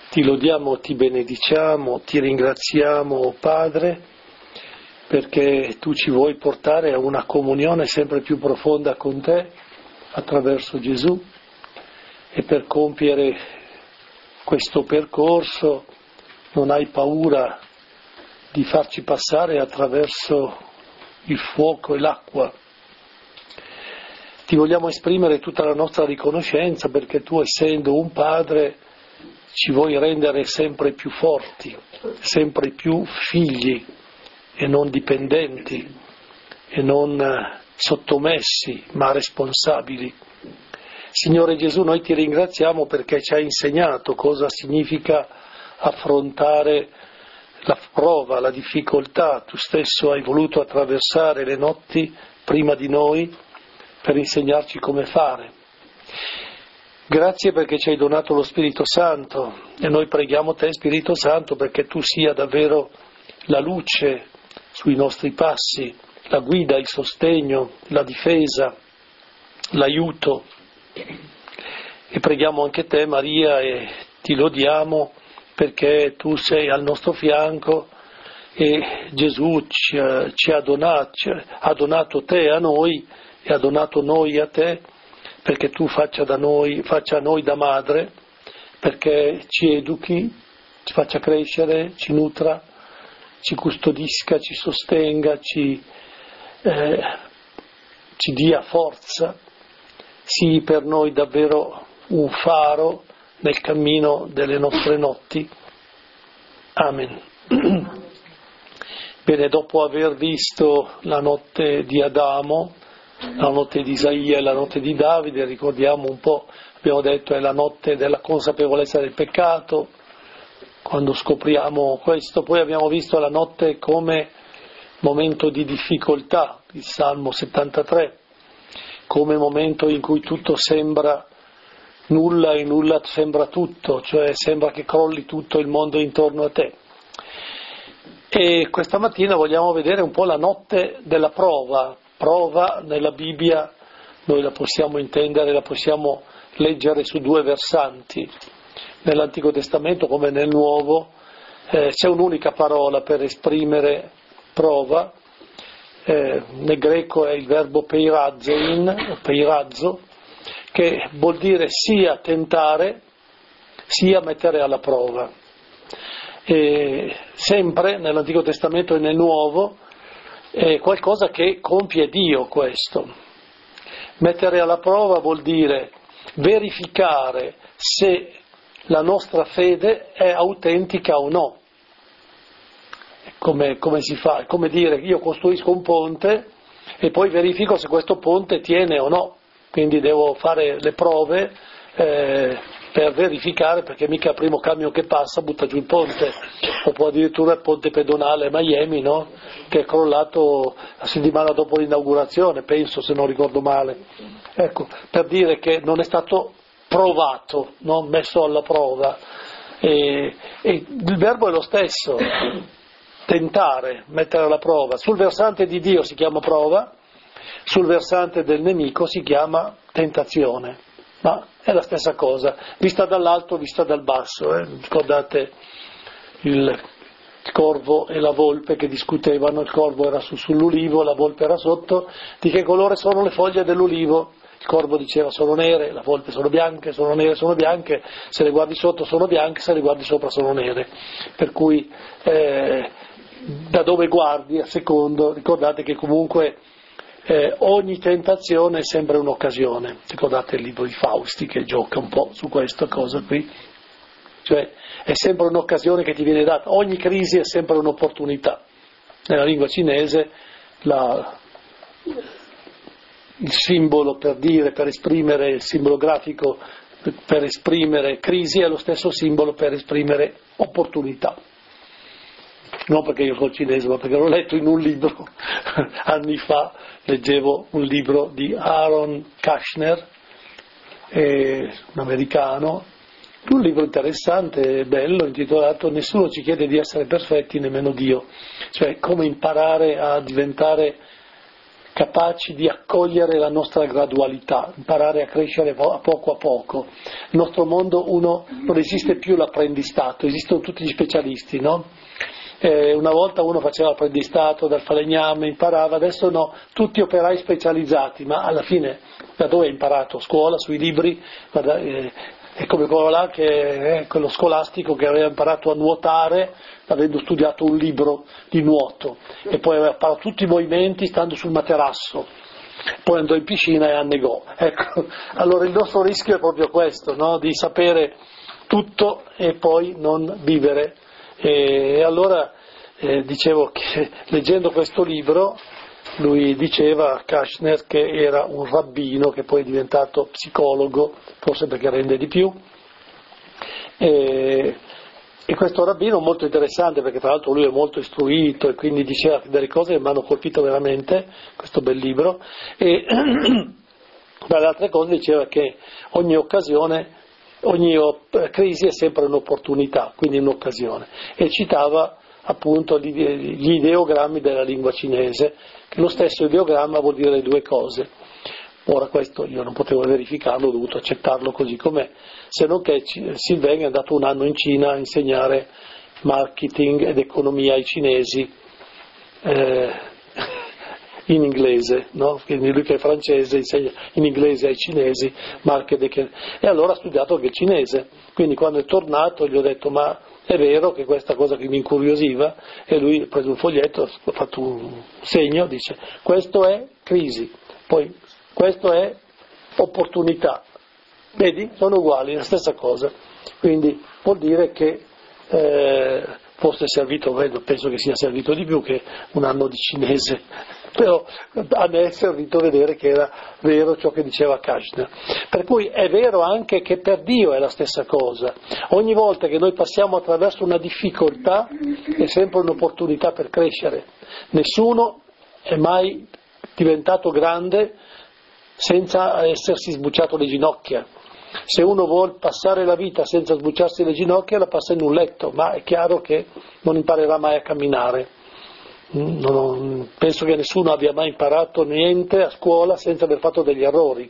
Ti lodiamo, ti benediciamo, ti ringraziamo, Padre, perché tu ci vuoi portare a una comunione sempre più profonda con te attraverso Gesù, e per compiere questo percorso non hai paura di farci passare attraverso il fuoco e l'acqua. Ti vogliamo esprimere tutta la nostra riconoscenza perché tu, essendo un Padre, ci vuoi rendere sempre più forti, sempre più figli e non dipendenti e non sottomessi ma responsabili. Signore Gesù, noi ti ringraziamo perché ci hai insegnato cosa significa affrontare la prova, la difficoltà. Tu stesso hai voluto attraversare le notti prima di noi per insegnarci come fare. Grazie perché ci hai donato lo Spirito Santo e noi preghiamo te, Spirito Santo, perché tu sia davvero la luce sui nostri passi, la guida, il sostegno, la difesa, l'aiuto. E preghiamo anche te, Maria, e ti lodiamo perché tu sei al nostro fianco e Gesù ci ha donato te a noi e ha donato noi a te, perché tu faccia a noi da madre, perché ci educhi, ci faccia crescere, ci nutra, ci custodisca, ci sostenga, ci dia forza, sii per noi davvero un faro nel cammino delle nostre notti. Amen. Bene, dopo aver visto la notte di Adamo, la notte di Isaia e la notte di Davide, ricordiamo un po', abbiamo detto è la notte della consapevolezza del peccato, quando scopriamo questo. Poi abbiamo visto la notte come momento di difficoltà, il Salmo 73, come momento in cui tutto sembra nulla e nulla sembra tutto, cioè sembra che crolli tutto il mondo intorno a te. E questa mattina vogliamo vedere un po' la notte della prova. Prova nella Bibbia noi la possiamo intendere, la possiamo leggere su due versanti. Nell'Antico Testamento come nel Nuovo c'è un'unica parola per esprimere prova, nel greco è il verbo peirazzein, peirazzo, che vuol dire sia tentare sia mettere alla prova. E sempre nell'Antico Testamento e nel Nuovo è qualcosa che compie Dio questo. Mettere alla prova vuol dire verificare se la nostra fede è autentica o no. Come si fa? È come dire io costruisco un ponte e poi verifico se questo ponte tiene o no, quindi devo fare le prove per verificare, perché mica il primo camion che passa butta giù il ponte, o poi addirittura il ponte pedonale a Miami, no? Che è crollato la settimana dopo l'inaugurazione, penso, se non ricordo male. Ecco, per dire che non è stato provato, no? Messo alla prova. E il verbo è lo stesso, tentare, mettere alla prova. Sul versante di Dio si chiama prova, sul versante del nemico si chiama tentazione. Ma è la stessa cosa, vista dall'alto, vista dal basso. Ricordate il corvo e la volpe che discutevano, il corvo era sull'ulivo, la volpe era sotto. Di che colore sono le foglie dell'ulivo? Il corvo diceva sono nere, la volpe sono bianche, sono nere, sono bianche, se le guardi sotto sono bianche, se le guardi sopra sono nere. Per cui da dove guardi a secondo, ricordate che comunque ogni tentazione è sempre un'occasione. Ricordate il libro di Fausti che gioca un po' su questa cosa qui, cioè è sempre un'occasione che ti viene data, ogni crisi è sempre un'opportunità. Nella lingua cinese il simbolo per esprimere, il simbolo grafico per esprimere crisi è lo stesso simbolo per esprimere opportunità. Non perché io sono cinese, ma perché l'ho letto in un libro anni fa. Leggevo un libro di Aaron Kushner, un americano, un libro interessante e bello, intitolato Nessuno ci chiede di essere perfetti, nemmeno Dio, cioè come imparare a diventare capaci di accogliere la nostra gradualità, imparare a crescere a poco. Nel nostro mondo non esiste più l'apprendistato, esistono tutti gli specialisti, no? Una volta uno faceva l'apprendistato dal falegname, imparava, adesso no, tutti operai specializzati, ma alla fine da dove hai imparato? A scuola, sui libri? Guarda, è come quello là che è quello scolastico che aveva imparato a nuotare avendo studiato un libro di nuoto e poi aveva imparato tutti i movimenti stando sul materasso, poi andò in piscina e annegò. Ecco, allora il nostro rischio è proprio questo, no? Di sapere tutto e poi non vivere. E allora dicevo che leggendo questo libro lui diceva, Kushner, che era un rabbino che poi è diventato psicologo, forse perché rende di più, e questo rabbino molto interessante perché tra l'altro lui è molto istruito e quindi diceva delle cose che mi hanno colpito veramente, questo bel libro, e tra le altre cose diceva che ogni occasione, ogni crisi è sempre un'opportunità, quindi un'occasione, e citava appunto gli ideogrammi della lingua cinese, che lo stesso ideogramma vuol dire le due cose. Ora questo io non potevo verificarlo, ho dovuto accettarlo così com'è, se non che Sylvain è andato un anno in Cina a insegnare marketing ed economia ai cinesi in inglese, no? Quindi lui che è francese insegna in inglese ai cinesi marketing, e allora ha studiato anche il cinese, quindi quando è tornato gli ho detto ma è vero che questa cosa che mi incuriosiva, e lui ha preso un foglietto, ha fatto un segno, dice questo è crisi, poi questo è opportunità, vedi? Sono uguali, la stessa cosa, quindi vuol dire che forse è servito, penso che sia servito di più che un anno di cinese, però a me è servito vedere che era vero ciò che diceva Kushner. Per cui è vero anche che per Dio è la stessa cosa, ogni volta che noi passiamo attraverso una difficoltà è sempre un'opportunità per crescere, nessuno è mai diventato grande senza essersi sbucciato le ginocchia. Se uno vuole passare la vita senza sbucciarsi le ginocchia la passa in un letto, ma è chiaro che non imparerà mai a camminare. Penso che nessuno abbia mai imparato niente a scuola senza aver fatto degli errori.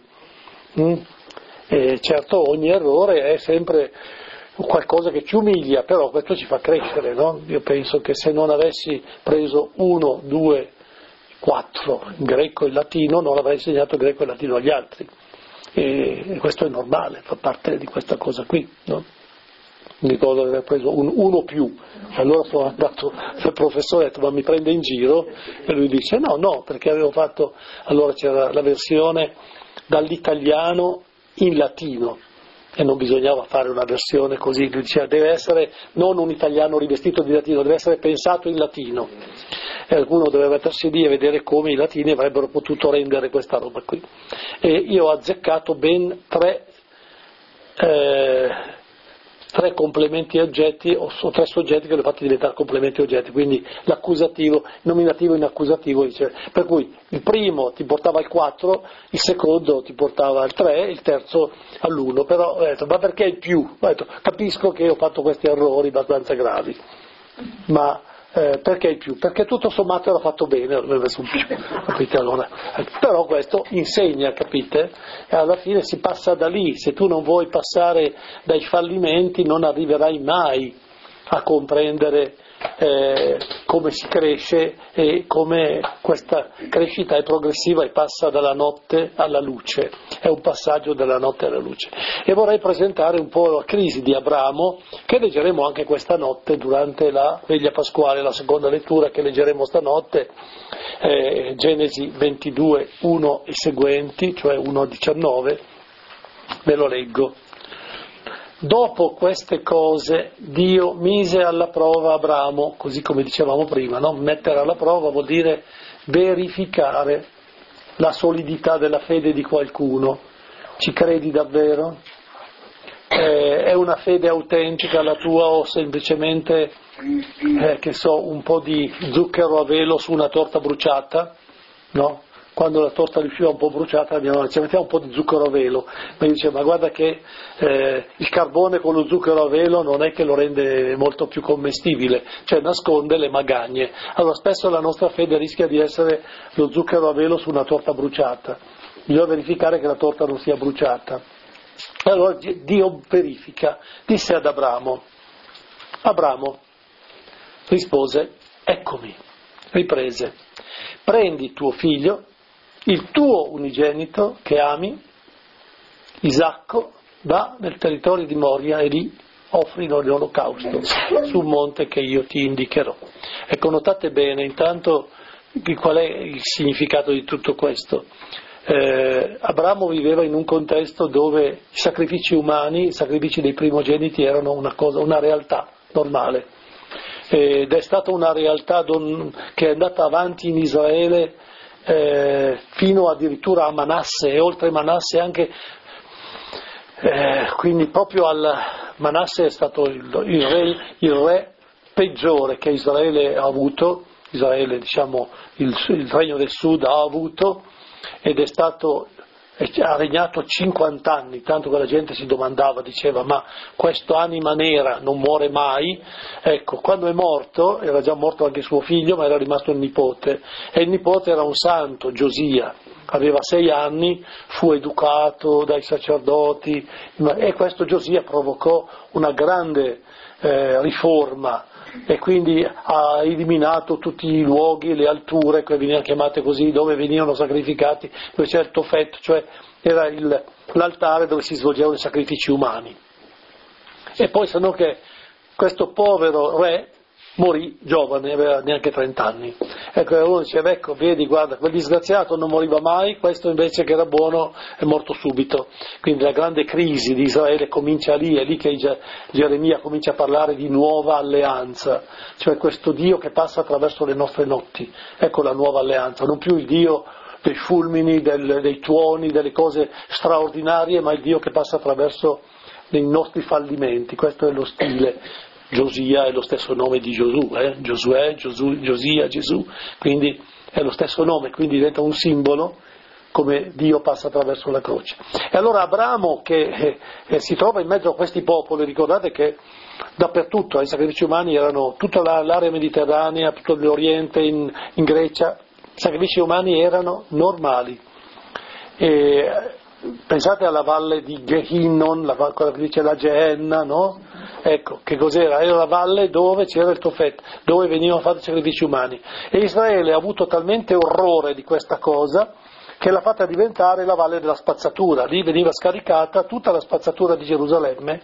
E certo ogni errore è sempre qualcosa che ci umilia, però questo ci fa crescere, no? Io penso che se non avessi preso 1, 2, 4 in greco e latino non avrei insegnato il greco e il latino agli altri. E questo è normale, fa parte di questa cosa qui, no? Mi ricordo di aver preso un 1+, allora sono andato al professore e ho detto ma mi prende in giro? E lui dice no, perché avevo fatto, allora c'era la versione dall'italiano in latino e non bisognava fare una versione così, lui diceva deve essere non un italiano rivestito di latino, deve essere pensato in latino, e qualcuno doveva mettersi lì e vedere come i latini avrebbero potuto rendere questa roba qui, e io ho azzeccato ben 3 complementi oggetti o 3 soggetti che li ho fatti diventare complementi oggetti, quindi l'accusativo, nominativo in accusativo, dice, per cui il primo ti portava al 4, il secondo ti portava al 3, il terzo all'1, però ho detto, ma perché il più? Ho detto, capisco che ho fatto questi errori abbastanza gravi, ma perché il più? Perché tutto sommato era fatto bene, avevo messo un più, capite allora? Però questo insegna, capite? E alla fine si passa da lì, se tu non vuoi passare dai fallimenti non arriverai mai a comprendere come si cresce e come questa crescita è progressiva e passa dalla notte alla luce, è un passaggio dalla notte alla luce. E vorrei presentare un po' la crisi di Abramo, che leggeremo anche questa notte durante la veglia pasquale, la seconda lettura che leggeremo stanotte, Genesi 22, 1 e seguenti, cioè 1-19, ve lo leggo. Dopo queste cose Dio mise alla prova Abramo, così come dicevamo prima, no? Mettere alla prova vuol dire verificare la solidità della fede di qualcuno. Ci credi davvero? È una fede autentica la tua o semplicemente, un po' di zucchero a velo su una torta bruciata? No? quando la torta riusciva un po' bruciata ci mettiamo un po' di zucchero a velo, ma dice ma guarda che il carbone con lo zucchero a velo non è che lo rende molto più commestibile, cioè nasconde le magagne. Allora spesso la nostra fede rischia di essere lo zucchero a velo su una torta bruciata, bisogna verificare che la torta non sia bruciata. Allora Dio verifica, disse ad Abramo rispose, eccomi, riprese, prendi tuo figlio, il tuo unigenito che ami, Isacco, va nel territorio di Moria e lì offrilo l'olocausto su un monte che io ti indicherò. Ecco, notate bene intanto qual è il significato di tutto questo. Abramo viveva in un contesto dove i sacrifici umani, i sacrifici dei primogeniti erano una realtà normale, ed è stata una realtà che è andata avanti in Israele fino addirittura a Manasse e oltre Manasse anche, quindi proprio Manasse è stato il re peggiore che Israele ha avuto, Israele diciamo il regno del sud ha avuto, ed ha regnato 50 anni, tanto che la gente si domandava, diceva ma questo anima nera non muore mai. Ecco, quando è morto, era già morto anche suo figlio, ma era rimasto il nipote, e il nipote era un santo, Giosia, aveva 6 anni, fu educato dai sacerdoti, e questo Giosia provocò una grande riforma, e quindi ha eliminato tutti i luoghi, le alture che venivano chiamate così, dove venivano sacrificati, dove c'era il tofet, cioè era l'altare dove si svolgevano i sacrifici umani. E poi sanno che questo povero re morì giovane, aveva neanche 30 anni. Ecco, uno diceva, ecco, vedi, guarda, quel disgraziato non moriva mai, questo invece che era buono è morto subito. Quindi la grande crisi di Israele comincia lì, è lì che Geremia comincia a parlare di nuova alleanza, cioè questo Dio che passa attraverso le nostre notti. Ecco la nuova alleanza, non più il Dio dei fulmini, dei tuoni, delle cose straordinarie, ma il Dio che passa attraverso i nostri fallimenti. Questo è lo stile. Giosia è lo stesso nome di Gesù, Giosuè, Giosia, Gesù, quindi è lo stesso nome, quindi diventa un simbolo come Dio passa attraverso la croce. E allora Abramo che si trova in mezzo a questi popoli, ricordate che dappertutto ai sacrifici umani erano tutta l'area mediterranea, tutto l'Oriente, in Grecia, i sacrifici umani erano normali. Pensate alla valle di Gehinnon, quella che dice la Geenna, no? Ecco, che cos'era? Era la valle dove c'era il Tofet, dove venivano fatti i sacrifici umani. E Israele ha avuto talmente orrore di questa cosa che l'ha fatta diventare la valle della spazzatura. Lì veniva scaricata tutta la spazzatura di Gerusalemme.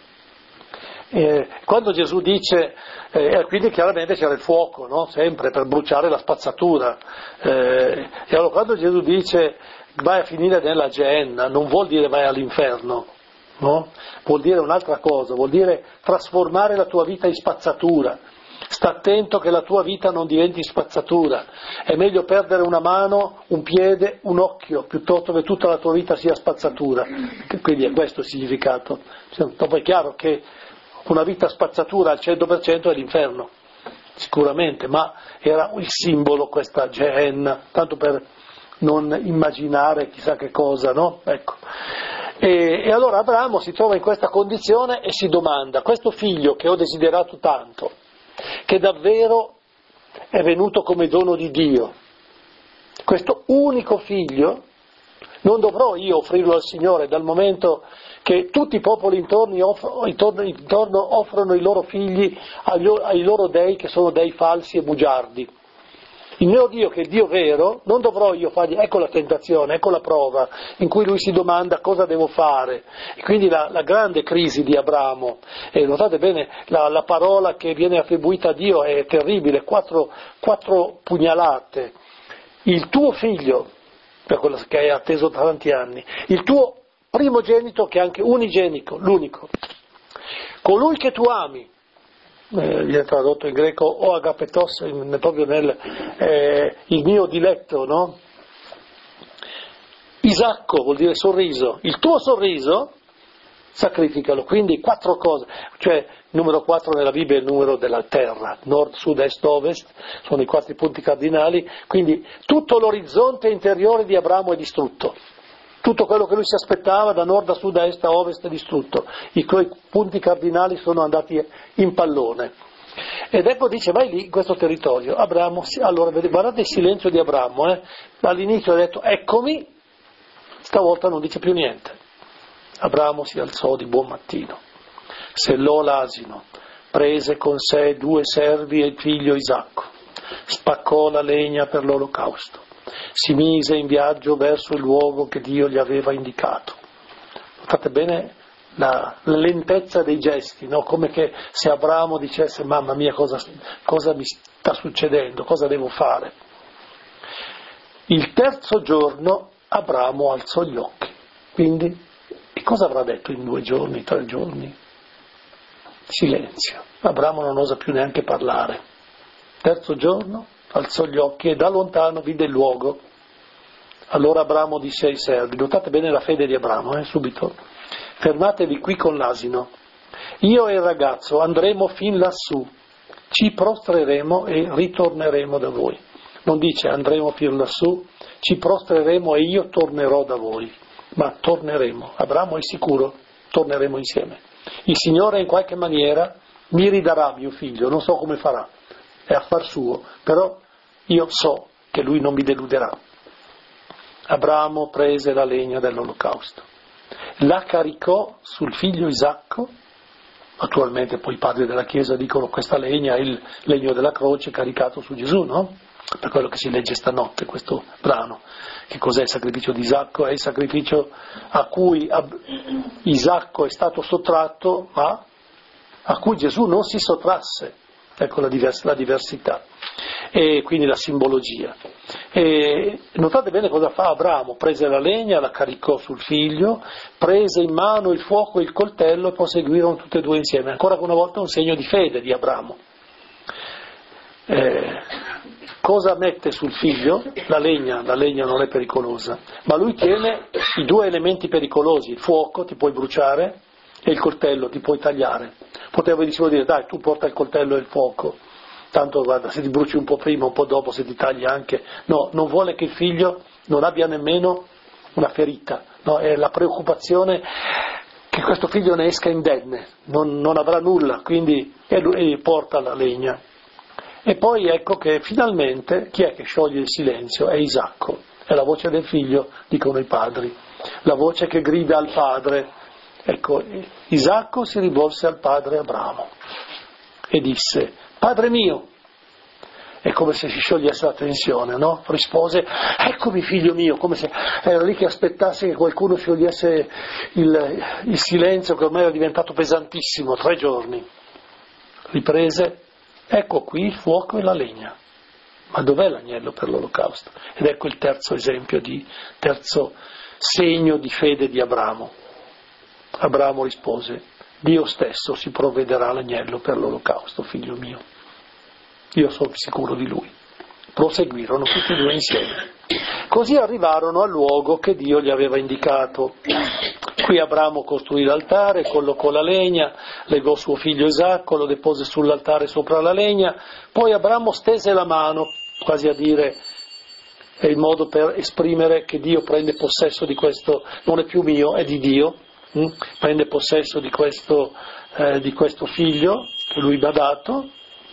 Quando Gesù dice, quindi chiaramente c'era il fuoco, no? Sempre per bruciare la spazzatura. E allora quando Gesù dice vai a finire nella Geenna, non vuol dire vai all'inferno, no? Vuol dire un'altra cosa, vuol dire trasformare la tua vita in spazzatura. Sta attento che la tua vita non diventi spazzatura. È meglio perdere una mano, un piede, un occhio, piuttosto che tutta la tua vita sia spazzatura. Quindi è questo il significato. Dopo è chiaro che una vita spazzatura al 100% è l'inferno, sicuramente, ma era il simbolo questa Geenna, tanto per non immaginare chissà che cosa, no? Ecco. E allora Abramo si trova in questa condizione e si domanda, questo figlio che ho desiderato tanto, che davvero è venuto come dono di Dio, questo unico figlio, non dovrò io offrirlo al Signore dal momento che tutti i popoli intorno offrono i loro figli ai loro dei che sono dei falsi e bugiardi. Il mio Dio, che è Dio vero, non dovrò io fargli, ecco la tentazione, ecco la prova, in cui lui si domanda cosa devo fare. E quindi la grande crisi di Abramo, e notate bene, la parola che viene attribuita a Dio è terribile, quattro pugnalate. Il tuo figlio, per quello che hai atteso da tanti anni, il tuo primogenito che è anche unigenico, l'unico, colui che tu ami, viene tradotto in greco o agapetos, proprio il mio diletto, no? Isacco vuol dire sorriso, il tuo sorriso sacrificalo. Quindi 4 cose, cioè numero 4 nella Bibbia è il numero della terra, nord, sud, est, ovest, sono i 4 punti cardinali, quindi tutto l'orizzonte interiore di Abramo è distrutto. Tutto quello che lui si aspettava da nord a sud, a est, a ovest è distrutto. I tuoi punti cardinali sono andati in pallone. Ed ecco dice, vai lì in questo territorio. Abramo, allora guardate il silenzio di Abramo, all'inizio ha detto eccomi, stavolta non dice più niente. Abramo si alzò di buon mattino, sellò l'asino, prese con sé 2 servi e il figlio Isacco, spaccò la legna per l'olocausto, si mise in viaggio verso il luogo che Dio gli aveva indicato. Notate bene la lentezza dei gesti, no? Come che se Abramo dicesse mamma mia cosa mi sta succedendo, cosa devo fare. Il 3° giorno Abramo alzò gli occhi, quindi e cosa avrà detto in 2 giorni, 3 giorni? Silenzio. Abramo non osa più neanche parlare. 3° giorno alzò gli occhi e da lontano vide il luogo. Allora Abramo disse ai servi, notate bene la fede di Abramo, subito, fermatevi qui con l'asino, io e il ragazzo andremo fin lassù, ci prostreremo e ritorneremo da voi. Non dice andremo fin lassù, ci prostreremo e io tornerò da voi, ma torneremo. Abramo è sicuro, torneremo insieme. Il Signore in qualche maniera mi ridarà mio figlio, non so come farà, è affar suo, però io so che lui non mi deluderà. Abramo prese la legna dell'olocausto, la caricò sul figlio Isacco. Attualmente poi i padri della Chiesa dicono questa legna è il legno della croce caricato su Gesù, no? Per quello che si legge stanotte questo brano. Che cos'è il sacrificio di Isacco? È il sacrificio a cui Isacco è stato sottratto, ma a cui Gesù non si sottrasse. Ecco la diversità. E quindi la simbologia. E notate bene cosa fa Abramo: prese la legna, la caricò sul figlio, prese in mano il fuoco e il coltello e proseguirono tutte e 2 insieme. Ancora una volta un segno di fede di Abramo. Cosa mette sul figlio? La legna non è pericolosa, ma lui tiene i 2 elementi pericolosi: il fuoco, ti puoi bruciare, e il coltello, ti puoi tagliare. Poteva dire dai, tu porta il coltello e il fuoco, tanto guarda, se ti bruci un po' prima, un po' dopo, se ti taglia anche. No, non vuole che il figlio non abbia nemmeno una ferita, no? È la preoccupazione che questo figlio ne esca indenne, non avrà nulla, quindi e porta la legna. E poi ecco che finalmente chi è che scioglie il silenzio? È Isacco, è la voce del figlio, dicono i padri, la voce che grida al padre. Ecco, Isacco si rivolse al padre Abramo e disse: Padre mio. È come se si sciogliesse la tensione, no? Rispose: eccomi figlio mio, come se era lì che aspettasse che qualcuno sciogliesse il silenzio che ormai era diventato pesantissimo, 3 giorni. Riprese: ecco qui il fuoco e la legna, ma dov'è l'agnello per l'olocausto? Ed ecco il terzo segno di fede di Abramo. Abramo rispose: Dio stesso si provvederà l'agnello per l'olocausto, figlio mio. Io sono sicuro di lui. Proseguirono tutti e 2 insieme. Così arrivarono al luogo che Dio gli aveva indicato. Qui Abramo costruì l'altare, collocò la legna, legò suo figlio Isacco, lo depose sull'altare sopra la legna, poi Abramo stese la mano, quasi a dire, è il modo per esprimere che Dio prende possesso di questo, non è più mio, è di Dio, prende possesso di questo figlio che lui mi ha dato,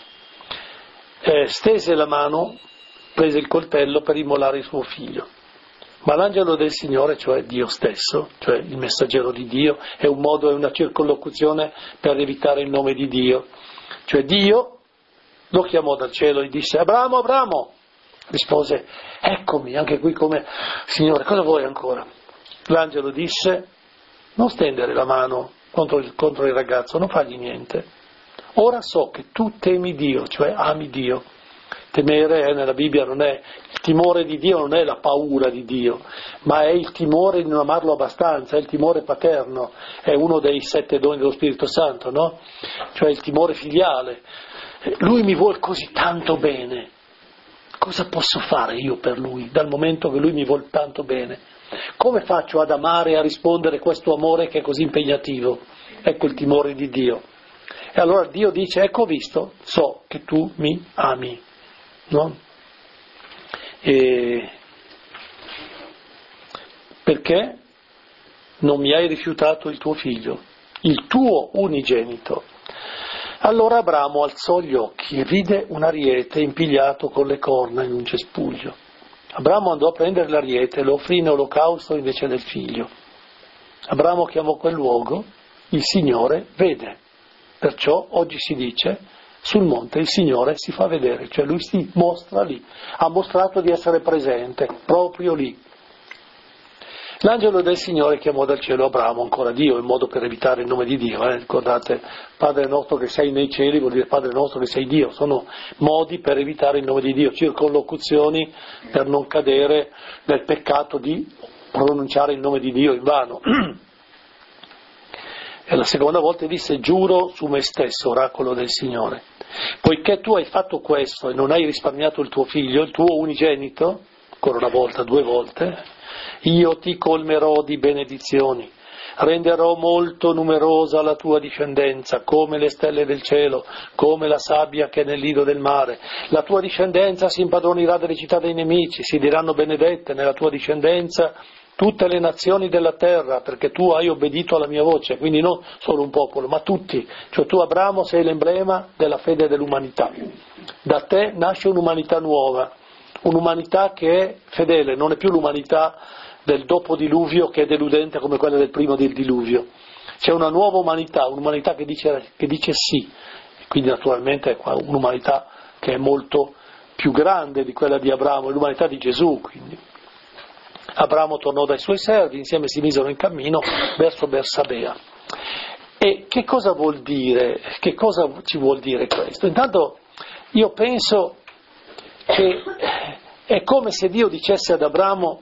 stese la mano, prese il coltello per immolare il suo figlio. Ma l'angelo del Signore, cioè Dio stesso, cioè il messaggero di Dio, è una circonlocuzione per evitare il nome di Dio. Cioè Dio lo chiamò dal cielo e disse: Abramo, Abramo! Rispose: eccomi, anche qui come: Signore, cosa vuoi ancora? L'angelo disse: non stendere la mano contro il ragazzo, non fargli niente. Ora so che tu temi Dio, cioè ami Dio. Temere nella Bibbia non è il timore di Dio, non è la paura di Dio, ma è il timore di non amarlo abbastanza, è il timore paterno, è uno dei 7 doni dello Spirito Santo, no? Cioè il timore filiale. Lui mi vuol così tanto bene, cosa posso fare io per lui, dal momento che lui mi vuol tanto bene? Come faccio ad amare e a rispondere a questo amore che è così impegnativo? Ecco il timore di Dio. E allora Dio dice, ecco, ho visto, so che tu mi ami, no? E perché non mi hai rifiutato il tuo figlio, il tuo unigenito? Allora Abramo alzò gli occhi e vide un ariete impigliato con le corna in un cespuglio. Abramo andò a prendere l'ariete e lo offrì in olocausto invece del figlio. Abramo chiamò quel luogo il Signore vede. Perciò oggi si dice, sul monte il Signore si fa vedere, cioè lui si mostra lì, ha mostrato di essere presente, proprio lì. L'angelo del Signore chiamò dal cielo Abramo, ancora Dio, in modo per evitare il nome di Dio, ricordate, Padre nostro che sei nei cieli vuol dire Padre nostro che sei Dio, sono modi per evitare il nome di Dio, circonlocuzioni per non cadere nel peccato di pronunciare il nome di Dio in vano. E la seconda volta disse, giuro su me stesso, oracolo del Signore, poiché tu hai fatto questo e non hai risparmiato il tuo figlio, il tuo unigenito, ancora una volta, 2 volte, io ti colmerò di benedizioni, renderò molto numerosa la tua discendenza, come le stelle del cielo, come la sabbia che è nel lido del mare. La tua discendenza si impadronirà delle città dei nemici, si diranno benedette nella tua discendenza tutte le nazioni della terra, perché tu hai obbedito alla mia voce, quindi non solo un popolo, ma tutti. Cioè tu, Abramo, sei l'emblema della fede dell'umanità. Da te nasce un'umanità nuova, un'umanità che è fedele, non è più l'umanità del dopo diluvio che è deludente come quella del primo del diluvio. C'è una nuova umanità, un'umanità che dice sì, quindi naturalmente è un'umanità che è molto più grande di quella di Abramo, è l'umanità di Gesù, quindi. Abramo tornò dai suoi servi, insieme si misero in cammino verso Bersabea. E che cosa vuol dire? Che cosa ci vuol dire questo? Intanto io penso che è come se Dio dicesse ad Abramo,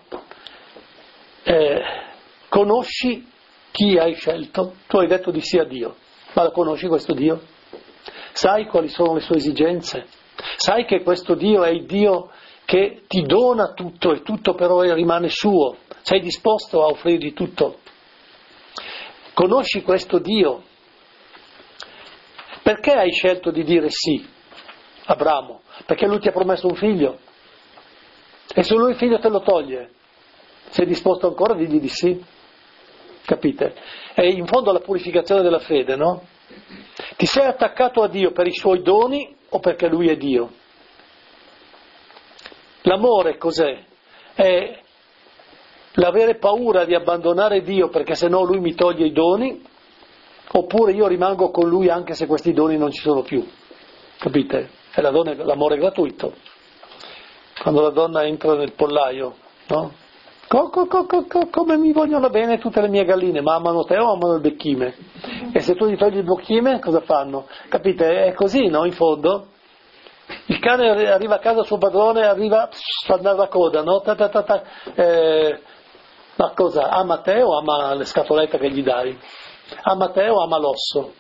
conosci chi hai scelto? Tu hai detto di sì a Dio, ma lo conosci questo Dio? Sai quali sono le sue esigenze? Sai che questo Dio è il Dio che ti dona tutto e tutto però rimane suo? Sei disposto a offrirgli tutto? Conosci questo Dio? Perché hai scelto di dire sì, Abramo? Perché lui ti ha promesso un figlio? E se lui il figlio te lo toglie, sei disposto ancora a dirgli di sì? Capite? È in fondo la purificazione della fede, no? Ti sei attaccato a Dio per i suoi doni o perché lui è Dio? L'amore cos'è? È l'avere paura di abbandonare Dio perché sennò lui mi toglie i doni, oppure io rimango con lui anche se questi doni non ci sono più. Capite? È l'amore gratuito. Quando la donna entra nel pollaio, no? Come mi vogliono bene tutte le mie galline, ma amano te o amano il becchime? E se tu gli togli il becchime, cosa fanno? Capite? È così, no? In fondo. Il cane arriva a casa suo padrone, arriva a spandare la coda, no? Ma cosa? Ama te o ama le scatolette che gli dai? Ama te o ama l'osso?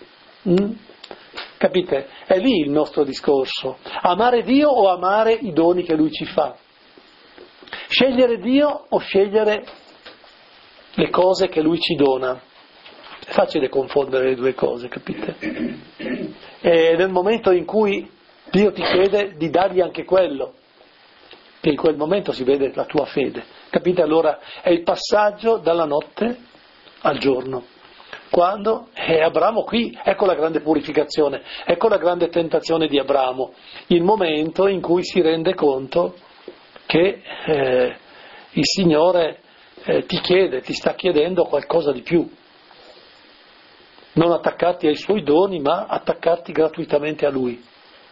Capite? È lì il nostro discorso. Amare Dio o amare i doni che Lui ci fa? Scegliere Dio o scegliere le cose che Lui ci dona? È facile confondere le due cose, capite? E nel momento in cui Dio ti chiede di dargli anche quello, che in quel momento si vede la tua fede. Capite? Allora è il passaggio dalla notte al giorno. Quando Abramo qui, ecco la grande purificazione, ecco la grande tentazione di Abramo, il momento in cui si rende conto che il Signore ti sta chiedendo qualcosa di più. Non attaccarti ai suoi doni, ma attaccarti gratuitamente a Lui.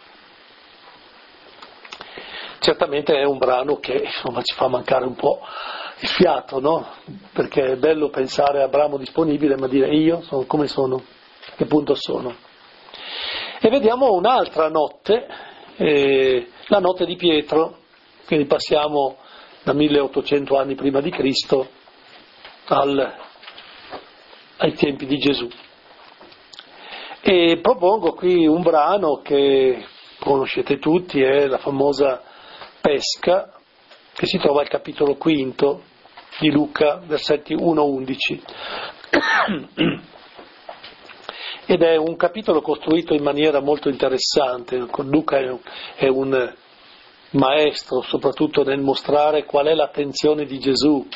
Certamente è un brano che insomma ci fa mancare un po' il fiato, no? Perché è bello pensare a Abramo disponibile, ma dire io sono come sono, a che punto sono. E vediamo un'altra notte, la notte di Pietro, quindi passiamo da 1800 anni prima di Cristo ai tempi di Gesù. E propongo qui un brano che conoscete tutti, è la famosa pesca, che si trova al capitolo 5 di Luca, versetti 1-11. Ed è un capitolo costruito in maniera molto interessante. Luca è un maestro soprattutto nel mostrare qual è l'attenzione di Gesù.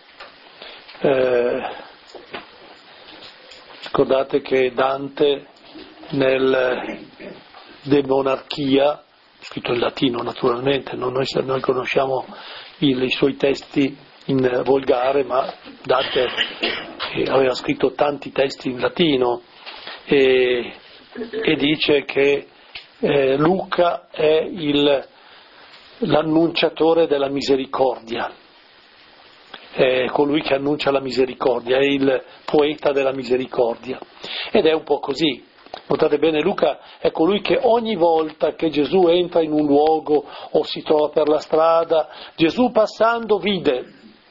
Ricordate che Dante nel De Monarchia, scritto in latino naturalmente, noi conosciamo i suoi testi in volgare, ma Dante aveva scritto tanti testi in latino e dice che Luca è l'annunciatore della misericordia, è colui che annuncia la misericordia, è il poeta della misericordia, ed è un po' così. Notate bene, Luca è colui che ogni volta che Gesù entra in un luogo o si trova per la strada, Gesù passando vide.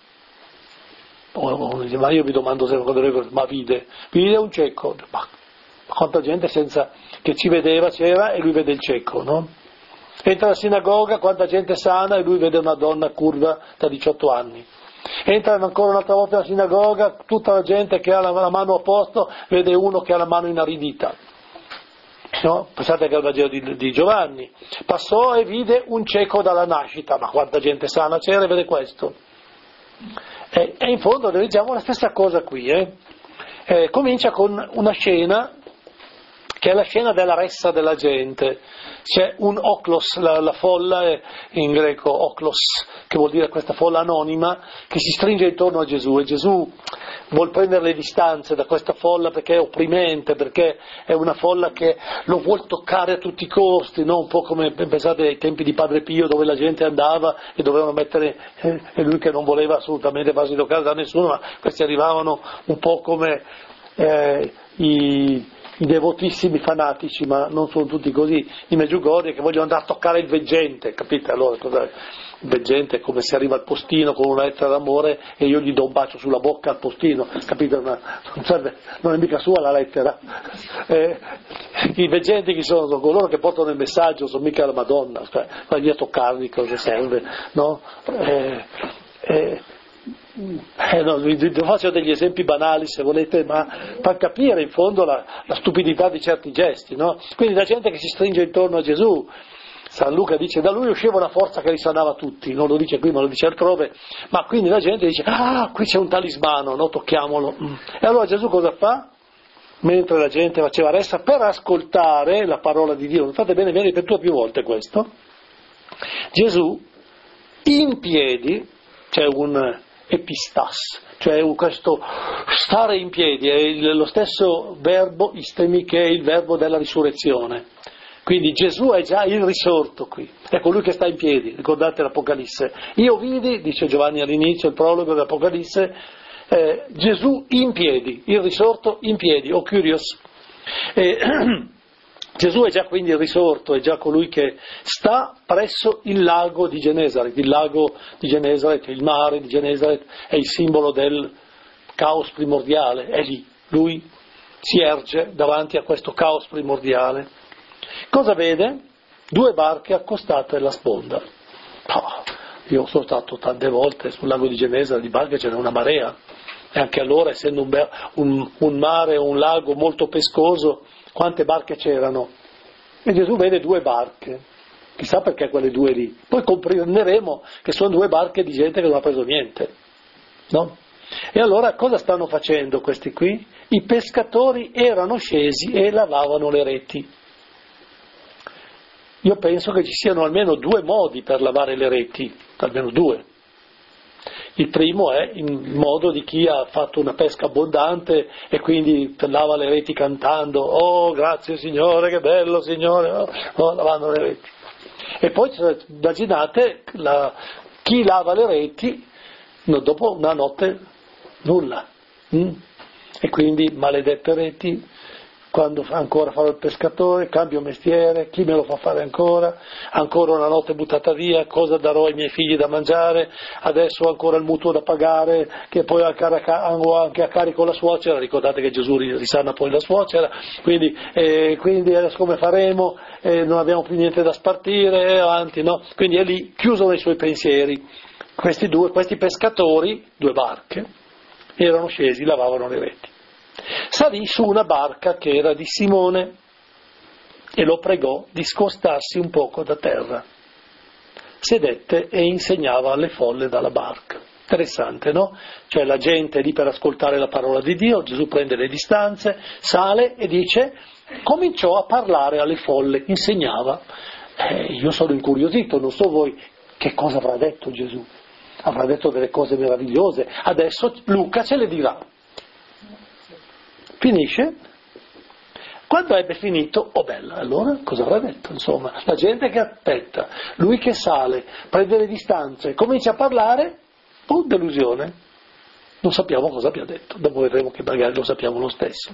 Ma io mi domando sempre, ma vide un cieco, ma quanta gente senza che ci vedeva c'era e lui vede il cieco, no? Entra alla sinagoga, quanta gente sana e lui vede una donna curva da 18 anni. Entra ancora un'altra volta alla sinagoga, tutta la gente che ha la mano a posto vede uno che ha la mano inaridita. No? Pensate che al Vangelo di Giovanni passò e vide un cieco dalla nascita, ma quanta gente sana c'era e vede questo. E in fondo noi diciamo la stessa cosa qui. Comincia con una scena che è la scena della ressa della gente. C'è un oklos, la folla in greco oklos, che vuol dire questa folla anonima, che si stringe intorno a Gesù, e Gesù vuol prendere le distanze da questa folla perché è opprimente, perché è una folla che lo vuol toccare a tutti i costi, no? Un po' come pensate ai tempi di Padre Pio, dove la gente andava e dovevano mettere, e lui che non voleva assolutamente farsi toccare da nessuno, ma questi arrivavano un po' come i devotissimi fanatici, ma non sono tutti così, i Meggiugorje che vogliono andare a toccare il veggente, capite? Allora il veggente è come se arriva al postino con una lettera d'amore e io gli do un bacio sulla bocca al postino, capite? Non è mica sua la lettera. I veggenti chi sono? Sono coloro che portano il messaggio, sono mica la Madonna, vai via a toccarli, cosa serve, no? Vi faccio degli esempi banali se volete, ma per capire in fondo la stupidità di certi gesti, no? Quindi la gente che si stringe intorno a Gesù, San Luca dice da lui usciva una forza che risanava tutti, non lo dice qui ma lo dice altrove, ma quindi la gente dice qui c'è un talismano, no? Tocchiamolo. E allora Gesù cosa fa? Mentre la gente faceva ressa per ascoltare la parola di Dio, fate bene, viene ripetuto più volte questo, Gesù in piedi, c'è un epistas, cioè questo stare in piedi, è lo stesso verbo istemi che è il verbo della risurrezione. Quindi Gesù è già il risorto qui, è colui che sta in piedi, ricordate l'Apocalisse. Io vidi, dice Giovanni all'inizio, il prologo dell'Apocalisse, Gesù in piedi, il risorto in piedi, o Kyrios. Gesù è già quindi il risorto, è già colui che sta presso il lago di Genesaret. Il lago di Genesaret, il mare di Genesaret, è il simbolo del caos primordiale, è lì. Lui si erge davanti a questo caos primordiale. Cosa vede? 2 barche accostate alla sponda. Io sono stato tante volte sul lago di Genesaret, di barche ce n'è una marea, e anche allora, essendo un mare, un lago molto pescoso, quante barche c'erano? E Gesù vede 2 barche, chissà perché quelle 2 lì. Poi comprenderemo che sono 2 barche di gente che non ha preso niente, no? E allora cosa stanno facendo questi qui? I pescatori erano scesi e lavavano le reti. Io penso che ci siano almeno 2 modi per lavare le reti, almeno 2. Il primo è il modo di chi ha fatto una pesca abbondante e quindi lava le reti cantando, oh grazie Signore, che bello Signore, lavando le reti. E poi immaginate chi lava le reti dopo una notte nulla. E quindi maledette reti, quando ancora farò il pescatore, cambio mestiere, chi me lo fa fare ancora una notte buttata via, cosa darò ai miei figli da mangiare, adesso ho ancora il mutuo da pagare, che poi ho anche a carico la suocera, ricordate che Gesù risana poi la suocera, quindi adesso come faremo, non abbiamo più niente da spartire, avanti, no? Quindi è lì, chiuso nei suoi pensieri, questi pescatori, 2 barche, erano scesi, lavavano le reti. Salì su una barca che era di Simone e lo pregò di scostarsi un poco da terra. Sedette e insegnava alle folle dalla barca. Interessante, no? Cioè la gente è lì per ascoltare la parola di Dio, Gesù prende le distanze, sale e cominciò a parlare alle folle, insegnava. Io sono incuriosito, non so voi, che cosa avrà detto Gesù? Avrà detto delle cose meravigliose. Adesso Luca ce le dirà. Finisce. Quando ebbe finito, bella, allora cosa avrà detto? Insomma, la gente che aspetta, lui che sale, prende le distanze, comincia a parlare, delusione. Non sappiamo cosa abbia detto, dopo vedremo che magari lo sappiamo lo stesso.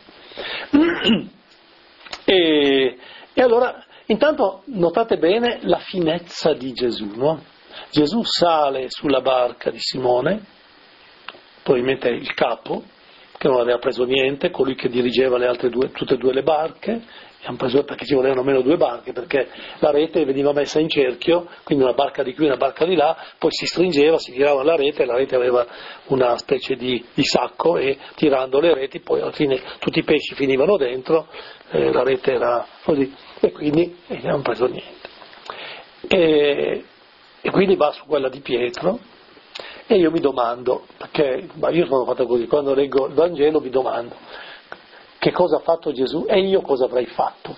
E allora, intanto notate bene la finezza di Gesù, no? Gesù sale sulla barca di Simone, probabilmente il capo, che non aveva preso niente, colui che dirigeva le altre tutte e 2 le barche, hanno preso perché ci volevano almeno 2 barche, perché la rete veniva messa in cerchio, quindi una barca di qui, una barca di là, poi si stringeva, si tirava la rete aveva una specie di sacco e tirando le reti poi alla fine tutti i pesci finivano dentro, la rete era così, e quindi non hanno preso niente. E quindi va su quella di Pietro. E io mi domando, perché io sono fatto così, quando leggo il Vangelo mi domando che cosa ha fatto Gesù e io cosa avrei fatto.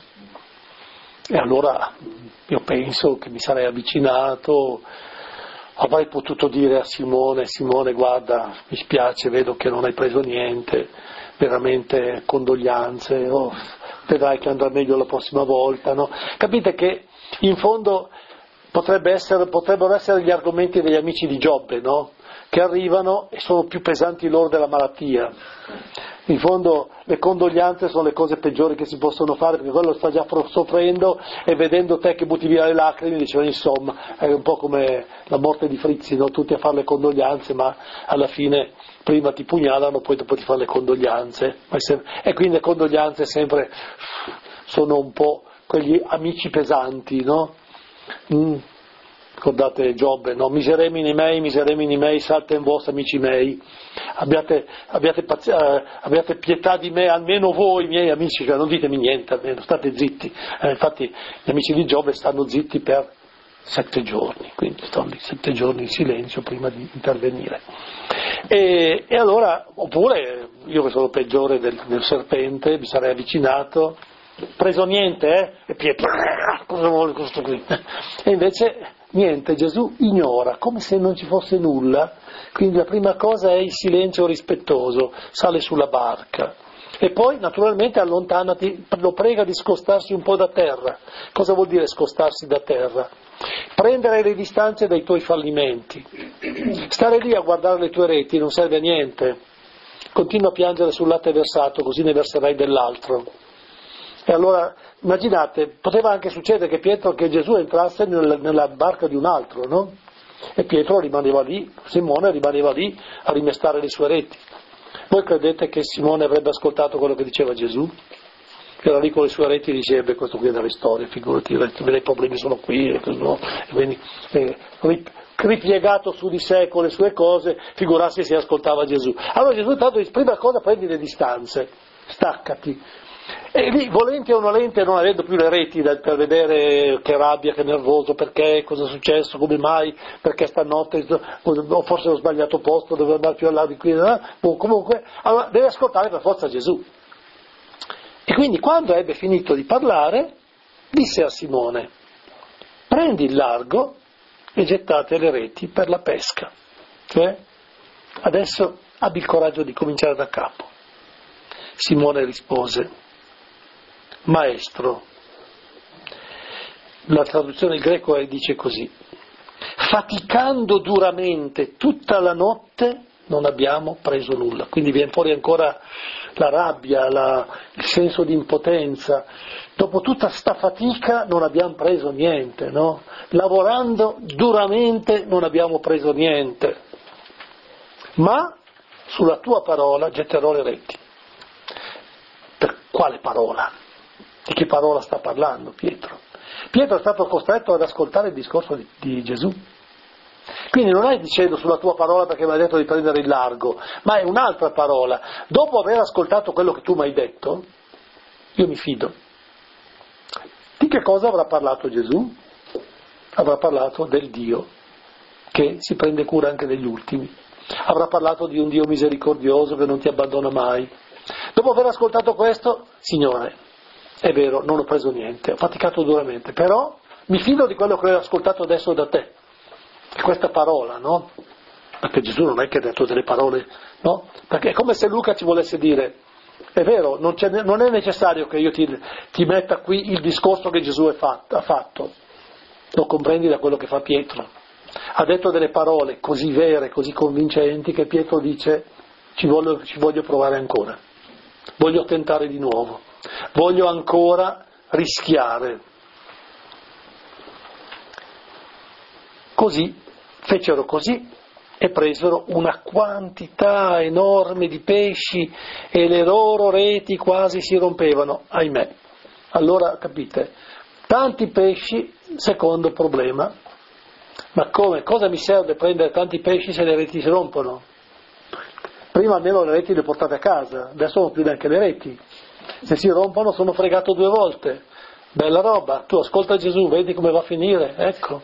E allora io penso che mi sarei avvicinato, avrei potuto dire a Simone, guarda, mi spiace, vedo che non hai preso niente, veramente condoglianze, vedrai che andrà meglio la prossima volta, no? Capite che in fondo potrebbero essere gli argomenti degli amici di Giobbe, no? Che arrivano e sono più pesanti loro della malattia. In fondo le condoglianze sono le cose peggiori che si possono fare, perché quello sta già soffrendo e vedendo te che butti via le lacrime diceva insomma è un po' come la morte di Frizzi, no? Tutti a fare le condoglianze, ma alla fine prima ti pugnalano, poi dopo ti fanno le condoglianze. E quindi le condoglianze sempre sono un po' quegli amici pesanti, no? Ricordate Giobbe, no? Miseremini mei, saltem vos amici mei, abbiate pietà di me, almeno voi miei amici, che non ditemi niente, almeno state zitti. Infatti gli amici di Giobbe stanno zitti per 7 giorni, quindi stanno lì 7 giorni in silenzio prima di intervenire. E allora, oppure io che sono peggiore del serpente, mi sarei avvicinato, preso niente, e Pietro, cosa vuole questo qui? E invece niente, Gesù ignora, come se non ci fosse nulla, quindi la prima cosa è il silenzio rispettoso, sale sulla barca e poi naturalmente allontanati, lo prega di scostarsi un po' da terra. Cosa vuol dire scostarsi da terra? Prendere le distanze dai tuoi fallimenti, stare lì a guardare le tue reti non serve a niente, continua a piangere sul latte versato così ne verserai dell'altro. E allora, immaginate, poteva anche succedere che Gesù entrasse nella barca di un altro, no? E Pietro rimaneva lì, Simone rimaneva lì a rimestare le sue reti. Voi credete che Simone avrebbe ascoltato quello che diceva Gesù? Che era lì con le sue reti e diceva, questo qui è delle storie, figurati, i problemi sono qui, no? E quindi ripiegato su di sé con le sue cose, figurarsi se ascoltava Gesù. Allora Gesù intanto dice, prima cosa prendi le distanze, staccati. E lì, volenti o nolenti, non avendo più le reti per vedere che rabbia, che nervoso, perché, cosa è successo, come mai, perché stanotte, o forse ho sbagliato posto, devo andare più là di qui, comunque, allora deve ascoltare per forza Gesù. E quindi quando ebbe finito di parlare, disse a Simone, prendi il largo e gettate le reti per la pesca. Cioè, adesso abbi il coraggio di cominciare da capo. Simone rispose, Maestro, la traduzione in greco dice così, faticando duramente tutta la notte non abbiamo preso nulla, quindi viene fuori ancora la rabbia, il senso di impotenza, dopo tutta sta fatica non abbiamo preso niente, no? Lavorando duramente non abbiamo preso niente, ma sulla tua parola getterò le reti. Per quale parola? Di che parola sta parlando Pietro? Pietro è stato costretto ad ascoltare il discorso di Gesù, Quindi non è dicendo sulla tua parola perché mi hai detto di prendere il largo, ma è un'altra parola. Dopo aver ascoltato quello che tu mi hai detto, io mi fido. Di che cosa avrà parlato Gesù? Avrà parlato del Dio che si prende cura anche degli ultimi. Avrà parlato di un Dio misericordioso che non ti abbandona mai. Dopo aver ascoltato questo, Signore, è vero, non ho preso niente, ho faticato duramente, però mi fido di quello che ho ascoltato adesso da te. E questa parola, no? Perché Gesù non è che ha detto delle parole, no? Perché è come se Luca ci volesse dire, è vero, non è necessario che io ti metta qui il discorso che Gesù ha fatto, lo comprendi da quello che fa Pietro. Ha detto delle parole così vere, così convincenti, che Pietro dice, ci voglio provare ancora, voglio tentare di nuovo, voglio ancora rischiare. Così, fecero così e presero una quantità enorme di pesci e le loro reti quasi si rompevano, ahimè. Allora, capite, tanti pesci, secondo problema, ma come? Cosa mi serve prendere tanti pesci se le reti si rompono? Prima almeno le reti le portate a casa, adesso non più neanche le reti. Se si rompono sono fregato 2 volte. Bella roba, tu ascolta Gesù, vedi come va a finire, ecco.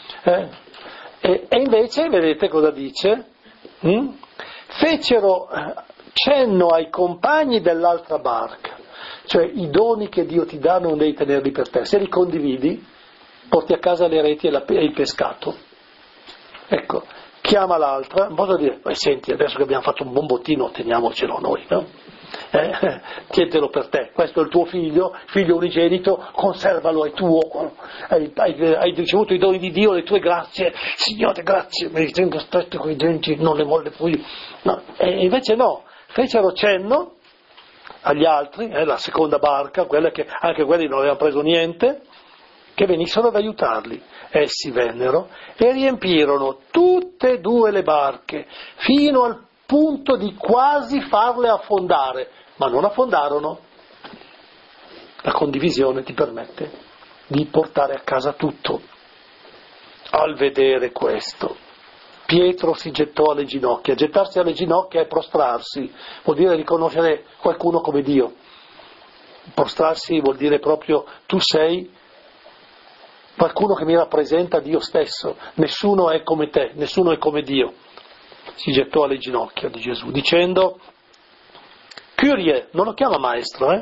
E invece, vedete cosa dice? Fecero cenno ai compagni dell'altra barca, cioè i doni che Dio ti dà non devi tenerli per te, se li condividi porti a casa le reti e il pescato. Ecco, chiama l'altra, non posso dire, senti, adesso che abbiamo fatto un buon bottino teniamocelo noi, no? Tientelo per te, questo è il tuo figlio unigenito, conservalo, è tuo, hai ricevuto i doni di Dio, le tue grazie, Signore grazie, me li tengo stretti con i denti, non le volle poi, no. E invece no, fecero cenno agli altri, la seconda barca, quella che anche quelli non avevano preso niente, che venissero ad aiutarli. Essi vennero e riempirono tutte e 2 le barche, fino al punto di quasi farle affondare, ma non affondarono. La condivisione ti permette di portare a casa tutto. Al vedere questo, Pietro si gettò alle ginocchia. Gettarsi alle ginocchia è prostrarsi, vuol dire riconoscere qualcuno come Dio. Prostrarsi vuol dire proprio tu sei qualcuno che mi rappresenta Dio stesso, nessuno è come te, nessuno è come Dio. Si gettò alle ginocchia di Gesù, dicendo, Kyrie, non lo chiama maestro,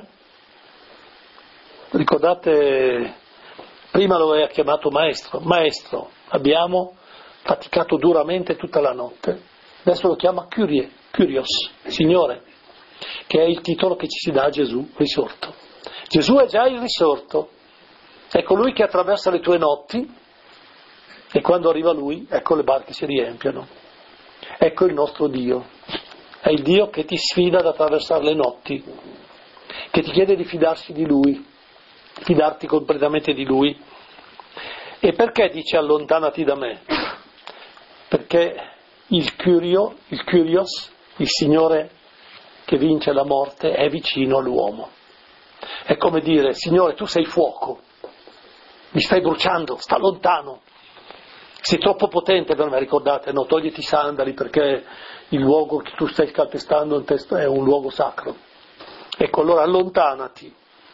Ricordate, prima lo aveva chiamato maestro, abbiamo faticato duramente tutta la notte, adesso lo chiama Kyrie, Kyrios, Signore, che è il titolo che ci si dà a Gesù risorto. Gesù è già il risorto, è colui che attraversa le tue notti e quando arriva Lui, ecco le barche si riempiono. Ecco il nostro Dio, è il Dio che ti sfida ad attraversare le notti, che ti chiede di fidarsi di Lui, fidarti completamente di Lui. E perché dice allontanati da me? Perché il Kyrios, il Signore che vince la morte, è vicino all'uomo. È come dire, Signore, tu sei fuoco, mi stai bruciando, sta lontano. Sei troppo potente per me, ricordate, no? Togliti i sandali perché il luogo che tu stai calpestando è un luogo sacro. Ecco, allora allontanati.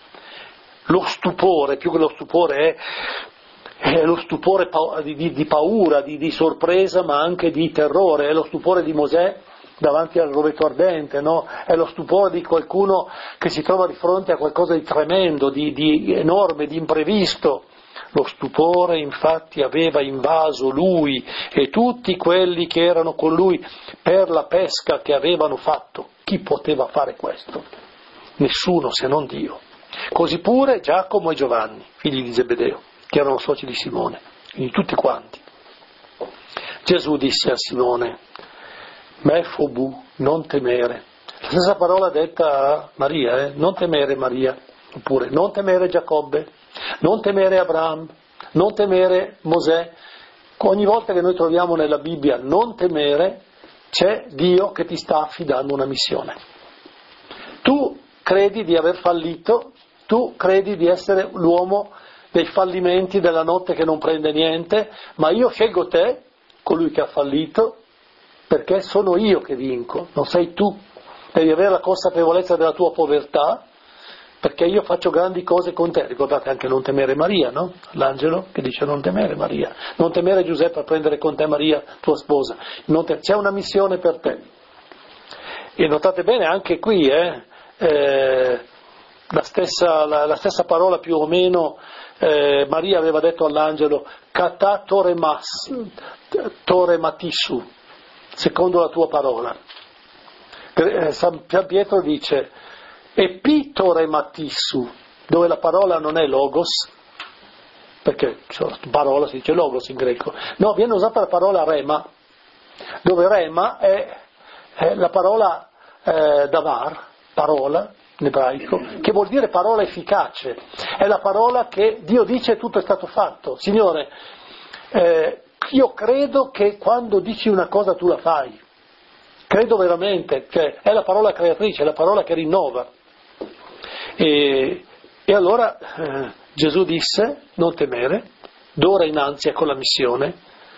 Lo stupore, più che lo stupore, è lo stupore di paura, di sorpresa, ma anche di terrore. È lo stupore di Mosè davanti al rovetto ardente, no? È lo stupore di qualcuno che si trova di fronte a qualcosa di tremendo, di enorme, di imprevisto. Lo stupore infatti aveva invaso lui e tutti quelli che erano con lui per la pesca che avevano fatto. Chi poteva fare questo? Nessuno se non Dio. Così pure Giacomo e Giovanni, figli di Zebedeo, che erano soci di Simone, quindi tutti quanti. Gesù disse a Simone, me fobu, non temere. La stessa parola detta a Maria, non temere Maria, oppure non temere Giacobbe, non temere Abramo, non temere Mosè. Ogni volta che noi troviamo nella Bibbia non temere, c'è Dio che ti sta affidando una missione. Tu credi di aver fallito, tu credi di essere l'uomo dei fallimenti della notte che non prende niente, ma io scelgo te colui che ha fallito, perché sono io che vinco, non sei tu. Devi avere la consapevolezza della tua povertà, perché io faccio grandi cose con te. Ricordate anche non temere Maria, no? L'angelo che dice non temere Maria, non temere Giuseppe a prendere con te Maria, tua sposa. C'è una missione per te. E notate bene anche qui, la stessa parola più o meno Maria aveva detto all'angelo kata torematissu, secondo la tua parola. San Pietro dice epi torematissu, dove la parola non è logos, perché parola si dice logos in greco, no, viene usata la parola rema, dove rema è la parola davar, parola in ebraico, che vuol dire parola efficace, è la parola che Dio dice tutto è stato fatto. Signore, io credo che quando dici una cosa tu la fai, credo veramente, cioè è la parola creatrice, è la parola che rinnova. E allora Gesù disse, non temere, d'ora innanzi ecco la missione,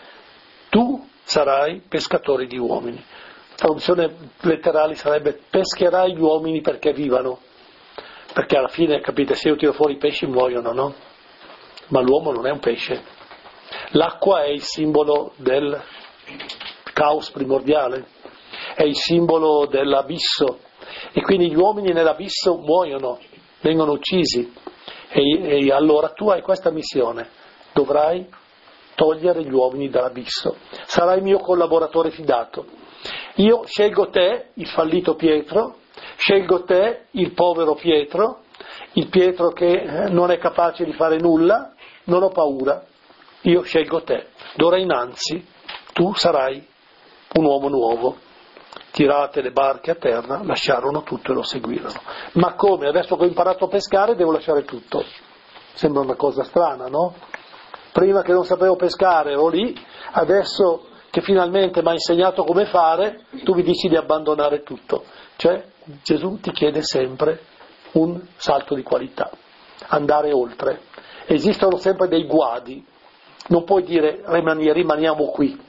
tu sarai pescatori di uomini. La traduzione letterale sarebbe pescherai gli uomini perché vivano, perché alla fine, capite, se io tiro fuori i pesci muoiono, no? Ma l'uomo non è un pesce. L'acqua è il simbolo del caos primordiale, è il simbolo dell'abisso, e quindi gli uomini nell'abisso muoiono, vengono uccisi, e allora tu hai questa missione, dovrai togliere gli uomini dall'abisso, sarai mio collaboratore fidato. Io scelgo te, il fallito Pietro, scelgo te, il povero Pietro, il Pietro che non è capace di fare nulla, non ho paura, io scelgo te, d'ora innanzi tu sarai un uomo nuovo. Tirate le barche a terra, lasciarono tutto e lo seguirono. Ma come? Adesso che ho imparato a pescare devo lasciare tutto. Sembra una cosa strana, no? Prima che non sapevo pescare ero lì, adesso che finalmente mi ha insegnato come fare, tu mi dici di abbandonare tutto. Cioè Gesù ti chiede sempre un salto di qualità, andare oltre. Esistono sempre dei guadi, non puoi dire rimaniamo qui.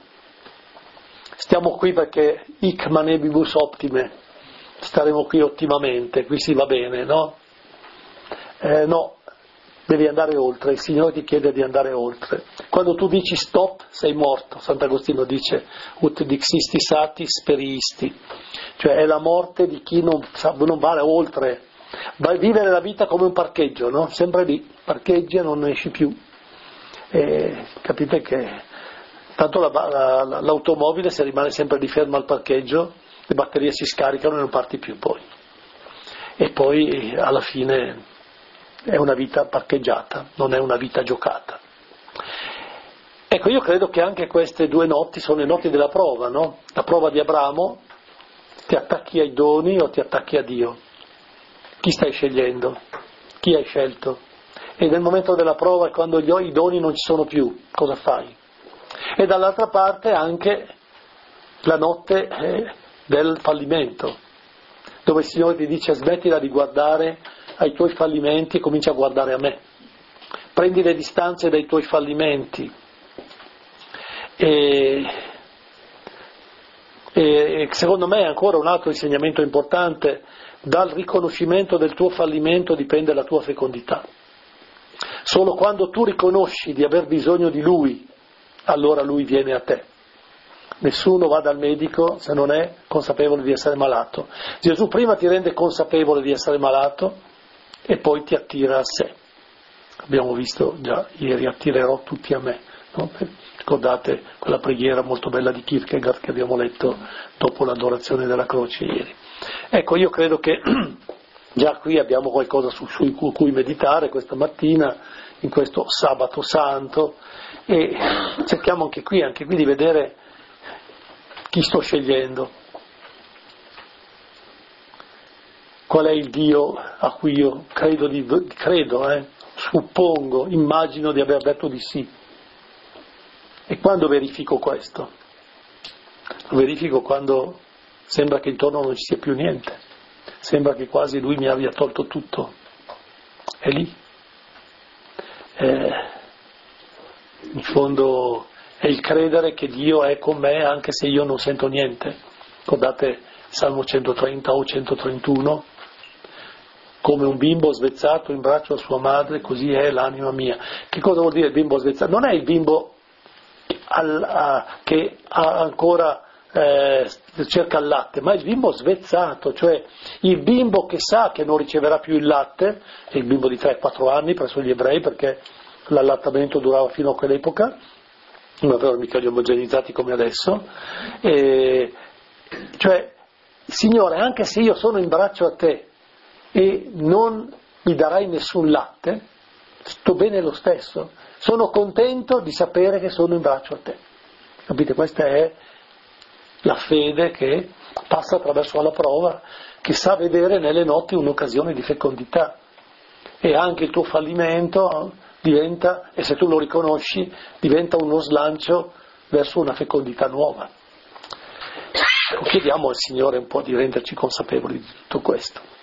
Stiamo qui perché hic manebibus optime, staremo qui ottimamente, qui si va bene, no? No, devi andare oltre, il Signore ti chiede di andare oltre. Quando tu dici stop, sei morto. Sant'Agostino dice ut dixisti satis periisti, cioè è la morte di chi non va oltre, va a vivere la vita come un parcheggio, no? Sempre lì, parcheggi e non esci più. Capite che tanto l'automobile, se rimane sempre lì ferma al parcheggio, le batterie si scaricano e non parti più poi. E poi alla fine è una vita parcheggiata, non è una vita giocata. Ecco, io credo che anche queste due notti sono le notti della prova, no? La prova di Abramo, ti attacchi ai doni o ti attacchi a Dio? Chi stai scegliendo? Chi hai scelto? E nel momento della prova, quando i doni non ci sono più, cosa fai? E dall'altra parte anche la notte del fallimento, dove il Signore ti dice smettila di guardare ai tuoi fallimenti e comincia a guardare a me. Prendi le distanze dai tuoi fallimenti e secondo me ancora un altro insegnamento importante, dal riconoscimento del tuo fallimento dipende la tua fecondità. Solo quando tu riconosci di aver bisogno di Lui, allora Lui viene a te. Nessuno va dal medico se non è consapevole di essere malato. Gesù prima ti rende consapevole di essere malato e poi ti attira a sé. Abbiamo visto già ieri, attirerò tutti a me, no? Ricordate quella preghiera molto bella di Kierkegaard che abbiamo letto dopo l'adorazione della croce ieri. Ecco, io credo che già qui abbiamo qualcosa su cui meditare questa mattina, in questo sabato santo, e cerchiamo anche qui di vedere chi sto scegliendo, qual è il Dio a cui io suppongo, immagino di aver detto di sì. E quando verifico questo? Lo verifico quando sembra che intorno non ci sia più niente, sembra che quasi Lui mi abbia tolto tutto. È lì. In fondo è il credere che Dio è con me anche se io non sento niente. Ricordate Salmo 130 o 131? Come un bimbo svezzato in braccio a sua madre, così è l'anima mia. Che cosa vuol dire il bimbo svezzato? Non è il bimbo che ancora cerca il latte, ma il bimbo svezzato, cioè il bimbo che sa che non riceverà più il latte, è il bimbo di 3-4 anni presso gli ebrei, perché l'allattamento durava fino a quell'epoca, non avevano mica gli omogenizzati come adesso, cioè, Signore, anche se io sono in braccio a te e non mi darai nessun latte, sto bene lo stesso, sono contento di sapere che sono in braccio a te. Capite? Questa è la fede che passa attraverso la prova, che sa vedere nelle notti un'occasione di fecondità, e anche il tuo fallimento diventa, e se tu lo riconosci, diventa uno slancio verso una fecondità nuova. Chiediamo al Signore un po' di renderci consapevoli di tutto questo.